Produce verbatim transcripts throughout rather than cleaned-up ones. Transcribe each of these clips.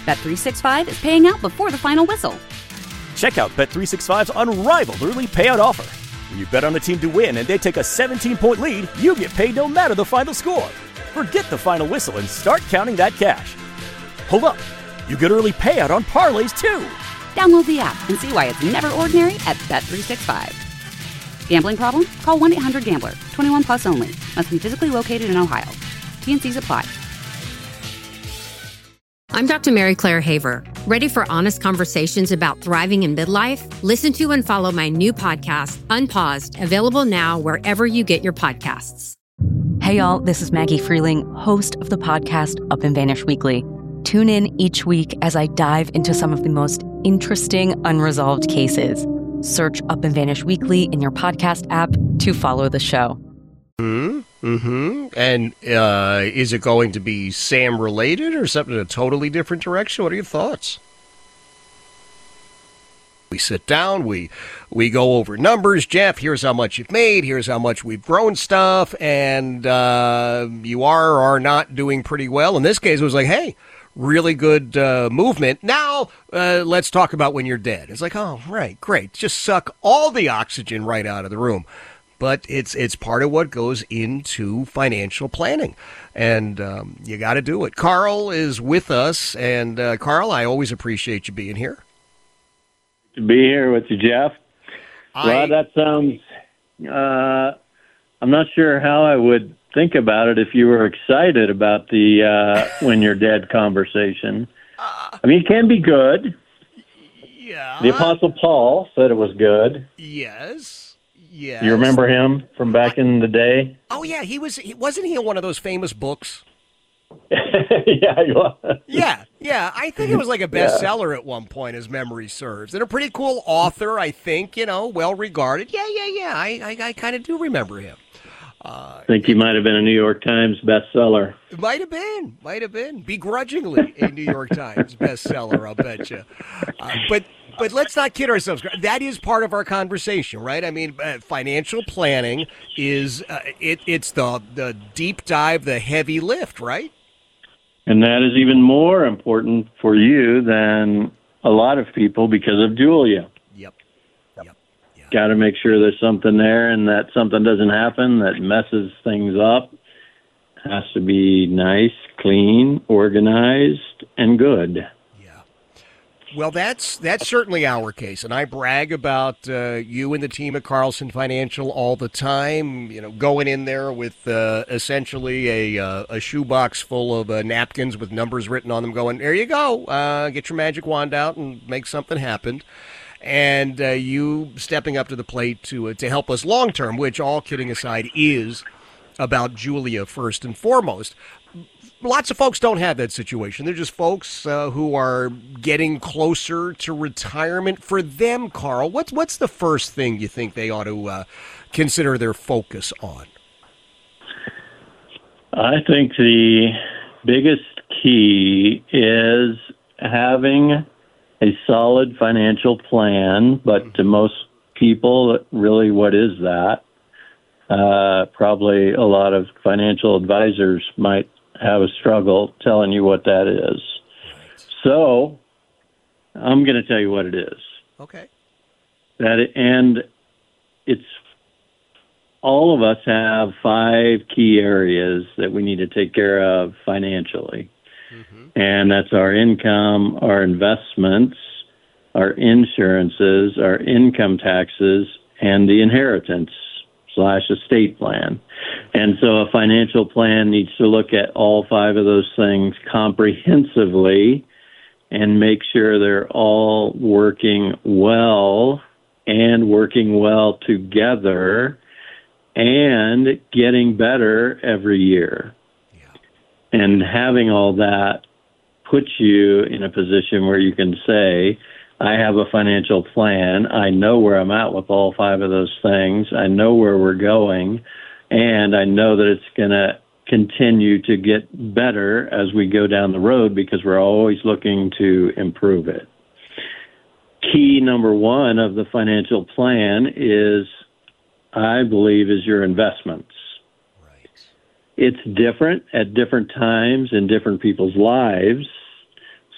Bet three sixty-five is paying out before the final whistle. Check out Bet three sixty-five's unrivaled early payout offer. When you bet on a team to win and they take a seventeen-point lead, you get paid no matter the final score. Forget the final whistle and start counting that cash. Hold up. You get early payout on parlays, too. Download the app and see why it's never ordinary at Bet three sixty-five. Gambling problem? Call one eight hundred gambler. twenty-one plus only. Must be physically located in Ohio. T N Cs apply. I'm Doctor Mary Claire Haver. Ready for honest conversations about thriving in midlife? Listen to and follow my new podcast, Unpaused, available now wherever you get your podcasts. Hey y'all, this is Maggie Freeling, host of the podcast Up and Vanish Weekly. Tune in each week as I dive into some of the most interesting unresolved cases. Search Up and Vanish Weekly in your podcast app to follow the show. Hmm. Mm-hmm. And uh, is it going to be Sam related or something in a totally different direction? What are your thoughts? We sit down, we we go over numbers. Jeff, here's how much you've made. Here's how much we've grown stuff. And uh, you are or are not doing pretty well. In this case, it was like, hey, really good uh, movement. Now, uh, let's talk about when you're dead. It's like, oh, right, great. Just suck all the oxygen right out of the room. But it's it's part of what goes into financial planning, and um, you got to do it. Carl is with us, and uh, Carl, I always appreciate you being here. To be here with you, Jeff. I, well, that sounds. Uh, I'm not sure how I would think about it if you were excited about the uh, when you're dead conversation. I mean, it can be good. Yeah. The Apostle Paul said it was good. Yes. Yes. You remember him from back in the day? Oh yeah, he was. He, wasn't he in one of those famous books? Yeah, he was. Yeah, yeah. I think it was like a bestseller yeah. at one point, as memory serves. And a pretty cool author, I think. You know, well regarded. Yeah, yeah, yeah. I, I, I kind of do remember him. Uh, I think he might have been a New York Times bestseller. Might have been, might have been, begrudgingly a New York Times bestseller. I'll bet you. Uh, but. But let's not kid ourselves. That is part of our conversation, right? I mean, uh, financial planning is uh, it, it's the the deep dive, the heavy lift, right? And that is even more important for you than a lot of people because of Julia. Yep. Yep. yep. Got to make sure there's something there and that something doesn't happen that messes things up. Has to be nice, clean, organized, and good. Well, that's that's certainly our case, and I brag about uh, you and the team at Carlson Financial all the time. You know, going in there with uh, essentially a uh, a shoebox full of uh, napkins with numbers written on them. Going, there you go, uh, get your magic wand out and make something happen. And uh, you stepping up to the plate to uh, to help us long term, which, all kidding aside, is about Julia first and foremost. Lots of folks don't have that situation. They're just folks uh, who are getting closer to retirement. For them, Carl, what's what's the first thing you think they ought to uh, consider their focus on? I think the biggest key is having a solid financial plan, but to most people, really, what is that? Uh, probably a lot of financial advisors might have a struggle telling you what that is. So I'm going to tell you what it is. Okay. That it, and it's all of us have five key areas that we need to take care of financially. Mm-hmm. And that's our income, our investments, our insurances, our income taxes, and the inheritance slash estate plan. And so a financial plan needs to look at all five of those things comprehensively and make sure they're all working well and working well together and getting better every year. Yeah. And having all that puts you in a position where you can say, I have a financial plan. I know where I'm at with all five of those things. I know where we're going, and I know that it's going to continue to get better as we go down the road because we're always looking to improve it. Key number one of the financial plan is, I believe, is your investments. Right. It's different at different times in different people's lives.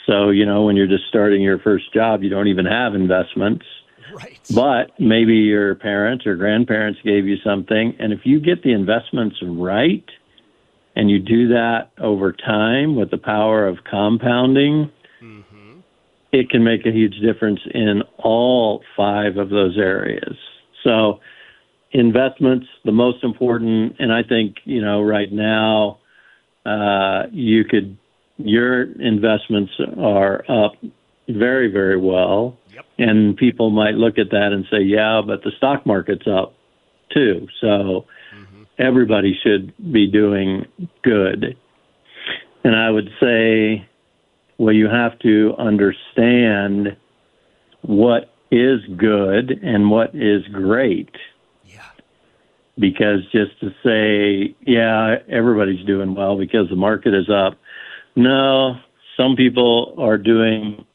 So, you know, when you're just starting your first job, you don't even have investments. Right. But maybe your parents or grandparents gave you something. And if you get the investments right and you do that over time with the power of compounding, mm-hmm. it can make a huge difference in all five of those areas. So investments, the most important. And I think, you know, right now, uh, you could, your investments are up very, very well. Yep. And people might look at that and say, yeah, but the stock market's up too. So mm-hmm. everybody should be doing good. And I would say, well, you have to understand what is good and what is great. Yeah. Because just to say, yeah, everybody's doing well because the market is up. No, some people are doing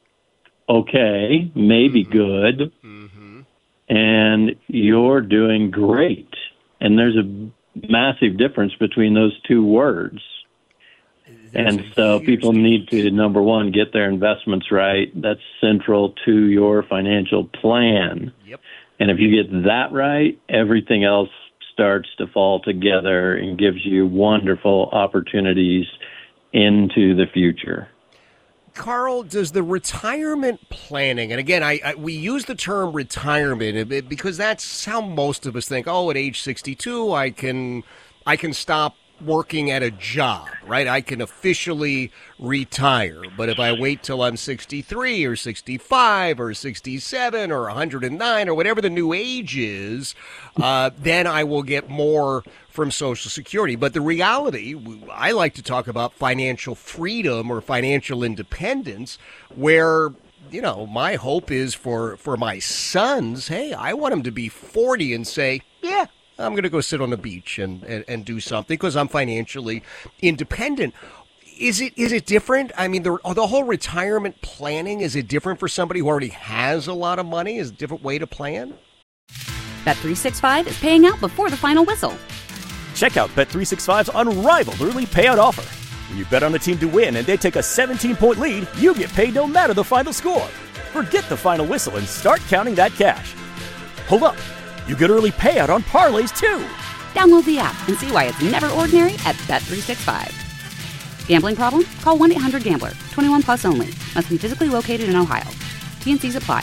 okay, maybe mm-hmm. good, mm-hmm. and you're doing great. And there's a massive difference between those two words. There's and so people difference. need to, number one, get their investments right. That's central to your financial plan. Yep. And if you get that right, everything else starts to fall together and gives you wonderful opportunities into the future. Carl, does the retirement planning, and again, I, I we use the term retirement because that's how most of us think. Oh, at age sixty-two, I can I can stop working at a job, right? I can officially retire. But if I wait till I'm sixty-three or sixty-five or sixty-seven or one hundred nine or whatever the new age is, uh, then I will get more from Social Security. But the reality, I like to talk about financial freedom or financial independence, where, you know, my hope is for, for my sons, hey, I want them to be forty and say, yeah, I'm going to go sit on the beach and, and, and do something because I'm financially independent. Is it is it different? I mean, the, the whole retirement planning, is it different for somebody who already has a lot of money? Is it a different way to plan? Bet three sixty-five is paying out before the final whistle. Check out Bet three sixty-five's unrivaled early payout offer. When you bet on a team to win and they take a seventeen-point lead, you get paid no matter the final score. Forget the final whistle and start counting that cash. Hold up. You get early payout on parlays, too. Download the app and see why it's never ordinary at Bet three sixty-five. Gambling problem? Call one eight hundred gambler. twenty-one plus only. Must be physically located in Ohio. T and C's apply.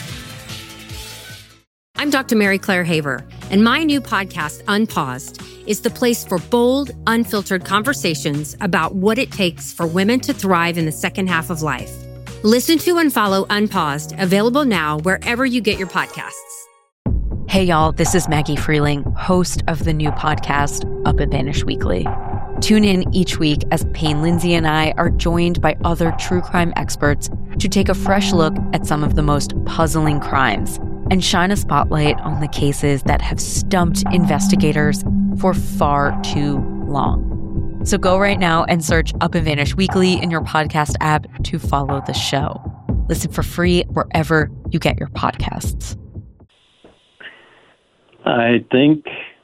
I'm Doctor Mary Claire Haver, and my new podcast, Unpaused, is the place for bold, unfiltered conversations about what it takes for women to thrive in the second half of life. Listen to and follow Unpaused, available now wherever you get your podcasts. Hey, y'all, this is Maggie Freeling, host of the new podcast, Up and Vanish Weekly. Tune in each week as Payne Lindsay and I are joined by other true crime experts to take a fresh look at some of the most puzzling crimes and shine a spotlight on the cases that have stumped investigators for far too long. So go right now and search Up and Vanish Weekly in your podcast app to follow the show. Listen for free wherever you get your podcasts. I think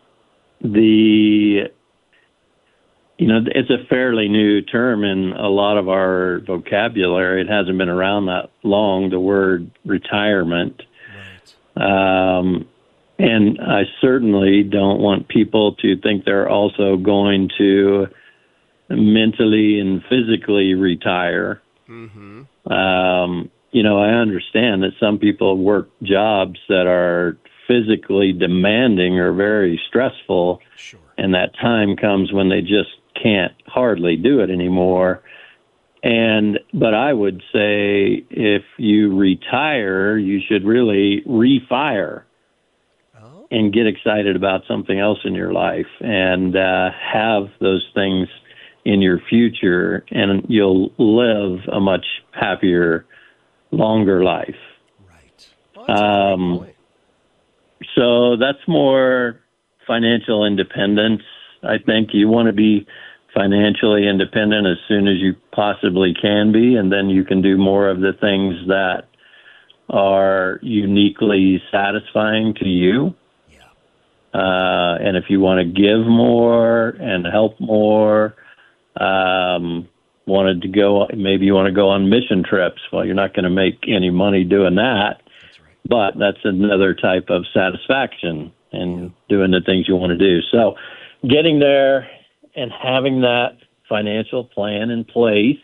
the, you know, it's a fairly new term in a lot of our vocabulary. It hasn't been around that long, the word retirement. Right. Um, and I certainly don't want people to think they're also going to mentally and physically retire. Mm-hmm. Um, you know, I understand that some people work jobs that are physically demanding or very stressful, sure. And that time comes when they just can't hardly do it anymore. And but I would say if you retire, you should really refire oh. and get excited about something else in your life and uh, have those things in your future, and you'll live a much happier, longer life. Right. Well, that's um, a great point. So that's more financial independence. I think you want to be financially independent as soon as you possibly can be, and then you can do more of the things that are uniquely satisfying to you. Yeah. Uh, and if you want to give more and help more, um, wanted to go, maybe you want to go on mission trips. Well, you're not going to make any money doing that, that's right. But that's another type of satisfaction in doing the things you want to do. So getting there and having that financial plan in place,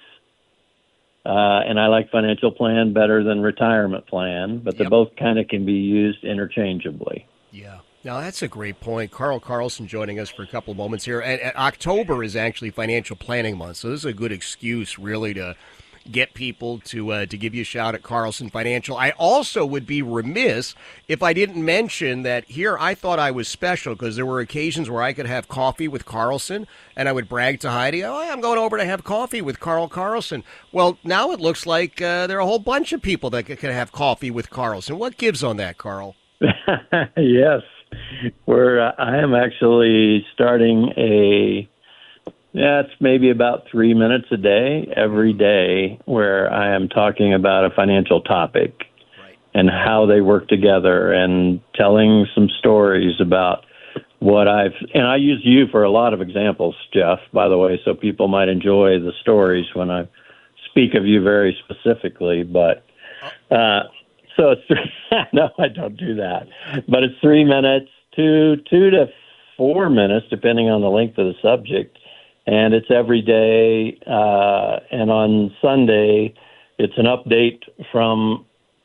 uh, and I like financial plan better than retirement plan, but yep. they both kind of can be used interchangeably. Yeah. Now, that's a great point. Carl Carlson joining us for a couple of moments here. And, and October is actually Financial Planning Month, so this is a good excuse, really, to get people to uh, to give you a shout at Carlson Financial. I also would be remiss if I didn't mention that here I thought I was special because there were occasions where I could have coffee with Carlson, and I would brag to Heidi, oh, I'm going over to have coffee with Carl Carlson. Well, now it looks like uh, there are a whole bunch of people that can have coffee with Carlson. What gives on that, Carl? Yes. We're, uh, I am actually starting a, yeah, it's maybe about three minutes a day, every day, where I am talking about a financial topic right. and how they work together and telling some stories about what I've, and I use you for a lot of examples, Jeff, by the way, so people might enjoy the stories when I speak of you very specifically, but, uh, So it's three, no, I don't do that. But it's three minutes, two, two to four minutes, depending on the length of the subject. And it's every day. Uh, and on Sunday, it's an update from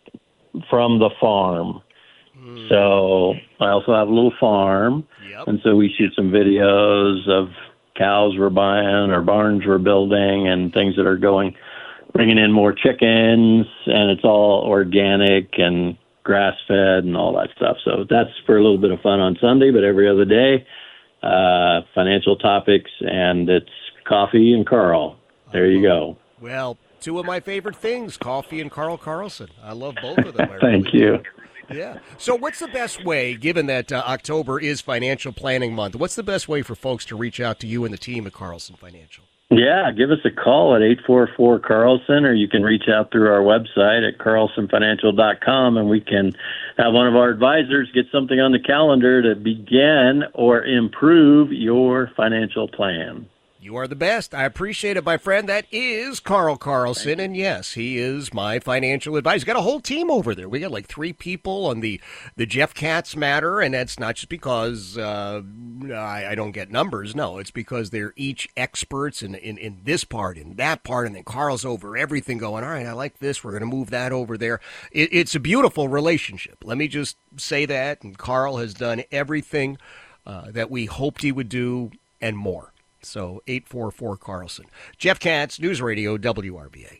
from the farm. Mm. So I also have a little farm. Yep. And so we shoot some videos of cows we're buying or barns we're building and things that are going bringing in more chickens, and it's all organic and grass-fed and all that stuff. So that's for a little bit of fun on Sunday, but every other day, uh, financial topics, and it's coffee and Carl. There you go. Well, two of my favorite things, coffee and Carl Carlson. I love both of them. I Thank really you. Do. Yeah. So what's the best way, given that uh, October is Financial Planning Month, what's the best way for folks to reach out to you and the team at Carlson Financial? Yeah, give us a call at eight four four Carlson, or you can reach out through our website at carlson financial dot com, and we can have one of our advisors get something on the calendar to begin or improve your financial plan. You are the best. I appreciate it, my friend. That is Carl Carlson, and yes, he is my financial advisor. Got a whole team over there. We got like three people on the, the Jeff Katz matter, and that's not just because uh, I, I don't get numbers. No, it's because they're each experts in, in, in this part, in that part, and then Carl's over everything going, all right, I like this. We're going to move that over there. It, it's a beautiful relationship. Let me just say that, and Carl has done everything uh, that we hoped he would do and more. So eight four four Carlson. Jeff Katz, News Radio W R B A.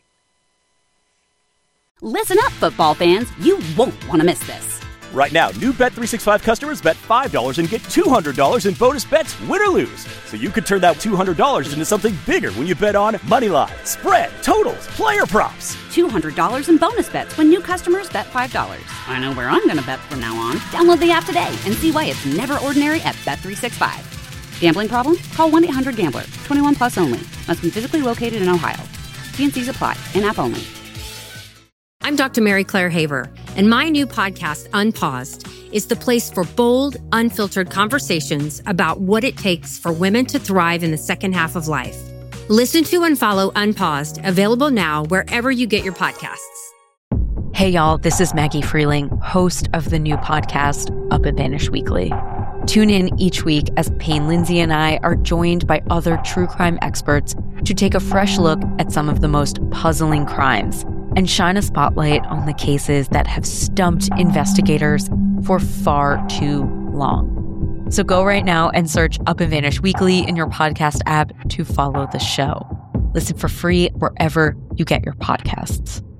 Listen up, football fans. You won't want to miss this. Right now, new Bet three sixty-five customers bet five dollars and get two hundred dollars in bonus bets, win or lose. So you could turn that two hundred dollars into something bigger when you bet on money line, spread, totals, player props. two hundred dollars in bonus bets when new customers bet five dollars. I know where I'm going to bet from now on. Download the app today and see why it's never ordinary at Bet three sixty-five. Gambling problem? Call one eight hundred gambler. twenty-one plus only. Must be physically located in Ohio. T N Cs apply. In-app only. I'm Doctor Mary Claire Haver, and my new podcast, Unpaused, is the place for bold, unfiltered conversations about what it takes for women to thrive in the second half of life. Listen to and follow Unpaused, available now wherever you get your podcasts. Hey, y'all, this is Maggie Freeling, host of the new podcast, Up and Vanish Weekly. Tune in each week as Payne Lindsay and I are joined by other true crime experts to take a fresh look at some of the most puzzling crimes and shine a spotlight on the cases that have stumped investigators for far too long. So go right now and search Up and Vanish Weekly in your podcast app to follow the show. Listen for free wherever you get your podcasts.